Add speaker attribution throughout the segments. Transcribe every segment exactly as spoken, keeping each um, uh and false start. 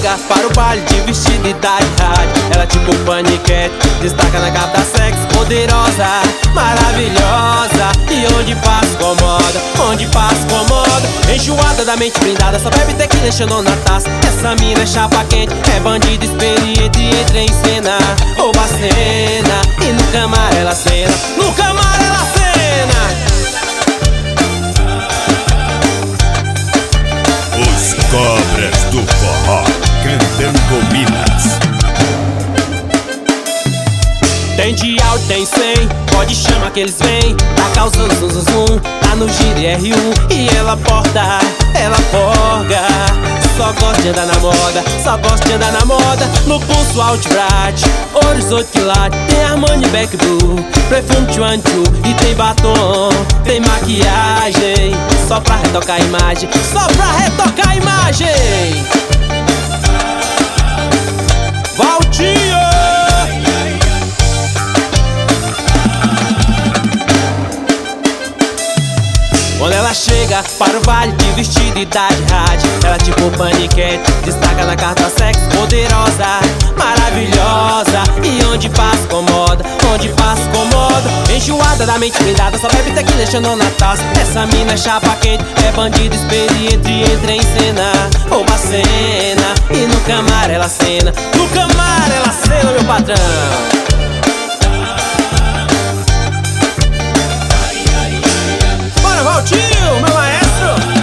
Speaker 1: chega para o baile de vestido e tá de rádio. Ela é tipo paniquete, destaca na capa da sexy, poderosa, maravilhosa. E onde passa incomoda, onde passa incomoda. Enjoada da mente blindada, só bebe tequila enchendo na taça. Essa mina é chapa quente, é bandida experiente, entra em cena, rouba a cena. E no camar ela cena, no camar ela cena.
Speaker 2: Os cobras do forró, cantando Minas.
Speaker 1: Tem de áudio, tem cem, pode chamar que eles vêm. Tá causando zum zum zum, tá no giro e R um. E ela porta, ela forga. Só gosta de andar na moda, só gosta de andar na moda. No pulso Outbright, Horizonte Quilates. Tem Armani Black Blue, perfume Chuanchu. E tem batom, tem maquiagem. Só pra retocar a imagem, só pra retocar a imagem. Valtinho! Quando ela chega para o baile de vestido e tá de rádio, ela tipo paniquete, destaca na carta sexy, poderosa, maravilhosa. E onde passa incomoda, onde passa incomoda. Enjoada da mente blindada, só bebe tequila deixando na taça. Essa mina é chapa quente, é bandida experiente, entra em cena, rouba a cena. E no camar ela cena, no camar ela cena, meu patrão. Valtinho, meu maestro.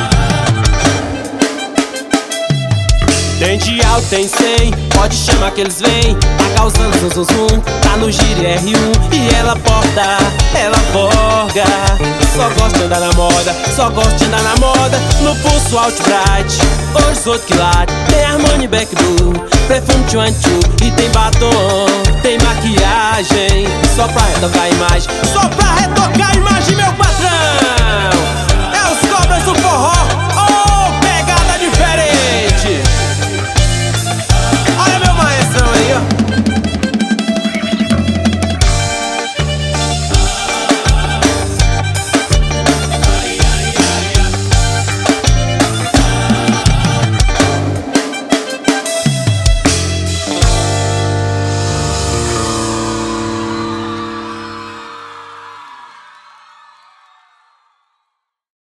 Speaker 1: Tem de alto, tem cem, pode chamar que eles vêm. Tá causando zum zum zum, tá no giro R um. E ela porta, ela forga. Só gosta de andar na moda, só gosta de andar na moda. No pulso Outbright, Horizonte Quilates. Tem Armani Black Blue, perfume Chuanchu. E tem batom, tem maquiagem. Só pra retocar a imagem, só pra retocar a imagem, meu patrão. É os cobras do forró.